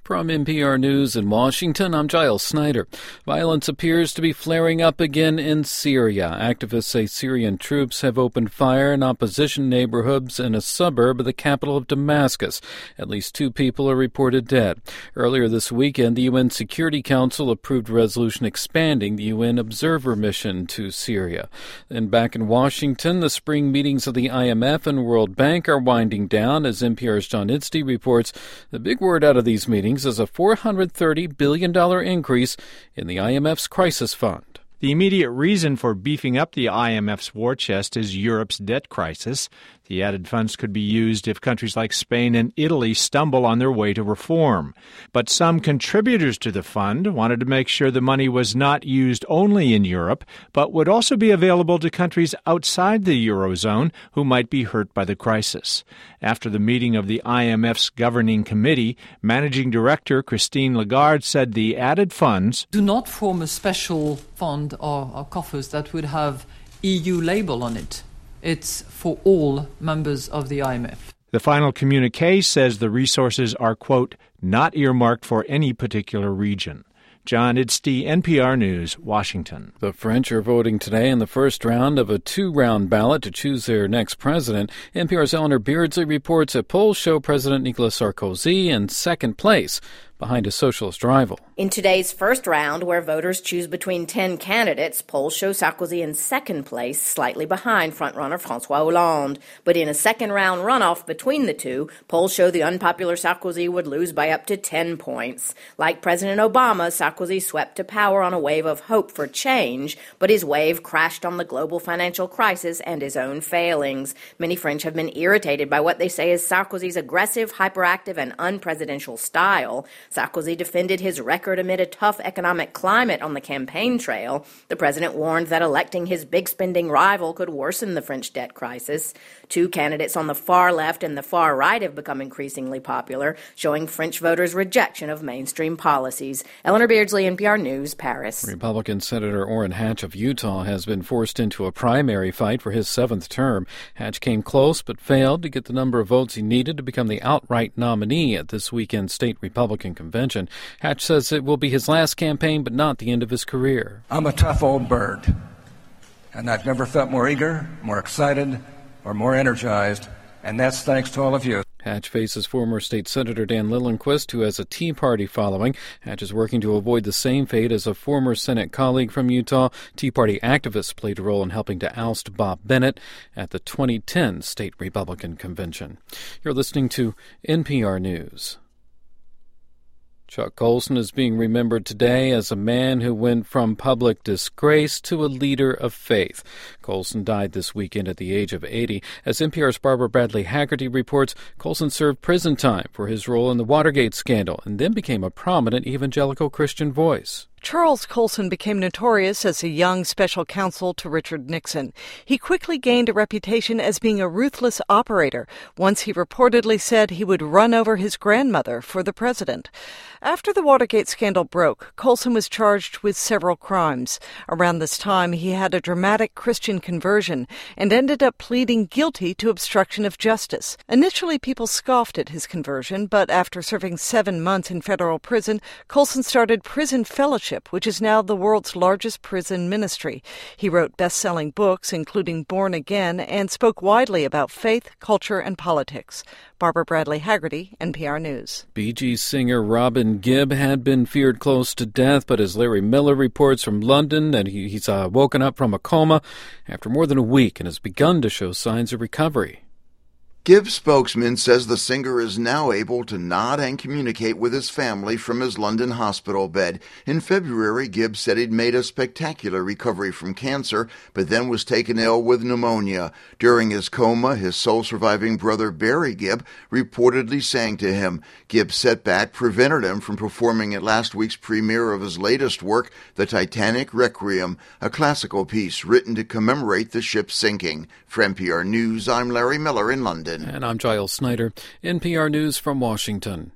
From NPR News in Washington, I'm Giles Snyder. Violence appears to be flaring up again in Syria. Activists say Syrian troops have opened fire in opposition neighborhoods in a suburb of the capital of Damascus. At least 2 people are reported dead. Earlier this weekend, the UN Security Council approved a resolution expanding the UN observer mission to Syria. Then back in Washington, the spring meetings of the IMF and World Bank are winding down. As NPR's John Idsty reports, the big word out of these meetings is a $430 billion increase in the IMF's crisis fund. The immediate reason for beefing up the IMF's war chest is Europe's debt crisis. The added funds could be used if countries like Spain and Italy stumble on their way to reform. But some contributors to the fund wanted to make sure the money was not used only in Europe, but would also be available to countries outside the Eurozone who might be hurt by the crisis. After the meeting of the IMF's governing committee, Managing Director Christine Lagarde said the added funds do not form a special fund or coffers that would have EU label on it. It's for all members of the IMF. The final communiqué says the resources are, quote, not earmarked for any particular region. John Idsty, NPR News, Washington. The French are voting today in the first round of a 2-round ballot to choose their next president. NPR's Eleanor Beardsley reports that polls show President Nicolas Sarkozy in second place, behind a socialist rival. In today's first round, where voters choose between 10 candidates, polls show Sarkozy in second place, slightly behind frontrunner François Hollande. But in a second-round runoff between the two, polls show the unpopular Sarkozy would lose by up to 10 points. Like President Obama, Sarkozy swept to power on a wave of hope for change, but his wave crashed on the global financial crisis and his own failings. Many French have been irritated by what they say is Sarkozy's aggressive, hyperactive, and unpresidential style. Sarkozy defended his record amid a tough economic climate on the campaign trail. The president warned that electing his big-spending rival could worsen the French debt crisis. 2 candidates on the far left and the far right have become increasingly popular, showing French voters' rejection of mainstream policies. Eleanor Beardsley, NPR News, Paris. Republican Senator Orrin Hatch of Utah has been forced into a primary fight for his 7th term. Hatch came close but failed to get the number of votes he needed to become the outright nominee at this weekend's state Republican convention. Hatch says it will be his last campaign, but not the end of his career. I'm a tough old bird, and I've never felt more eager, more excited, or more energized, and that's thanks to all of you. Hatch faces former state senator Dan Lillenquist, who has a Tea Party following. Hatch is working to avoid the same fate as a former Senate colleague from Utah. Tea Party activists played a role in helping to oust Bob Bennett at the 2010 state Republican convention. You're listening to NPR News. Chuck Colson is being remembered today as a man who went from public disgrace to a leader of faith. Colson died this weekend at the age of 80. As NPR's Barbara Bradley Haggerty reports, Colson served prison time for his role in the Watergate scandal and then became a prominent evangelical Christian voice. Charles Colson became notorious as a young special counsel to Richard Nixon. He quickly gained a reputation as being a ruthless operator. Once he reportedly said he would run over his grandmother for the president. After the Watergate scandal broke, Colson was charged with several crimes. Around this time, he had a dramatic Christian conversion and ended up pleading guilty to obstruction of justice. Initially, people scoffed at his conversion, but after serving 7 months in federal prison, Colson started Prison Fellowship, which is now the world's largest prison ministry. He wrote best-selling books, including Born Again, and spoke widely about faith, culture, and politics. Barbara Bradley Haggerty, NPR News. Bee Gees singer Robin Gibb had been feared close to death, but as Larry Miller reports from London that he's woken up from a coma after more than a week and has begun to show signs of recovery. Gibb's spokesman says the singer is now able to nod and communicate with his family from his London hospital bed. In February, Gibb said he'd made a spectacular recovery from cancer, but then was taken ill with pneumonia. During his coma, his sole surviving brother Barry Gibb reportedly sang to him. Gibb's setback prevented him from performing at last week's premiere of his latest work, The Titanic Requiem, a classical piece written to commemorate the ship's sinking. For NPR News, I'm Larry Miller in London. And I'm Giles Snyder, NPR News from Washington.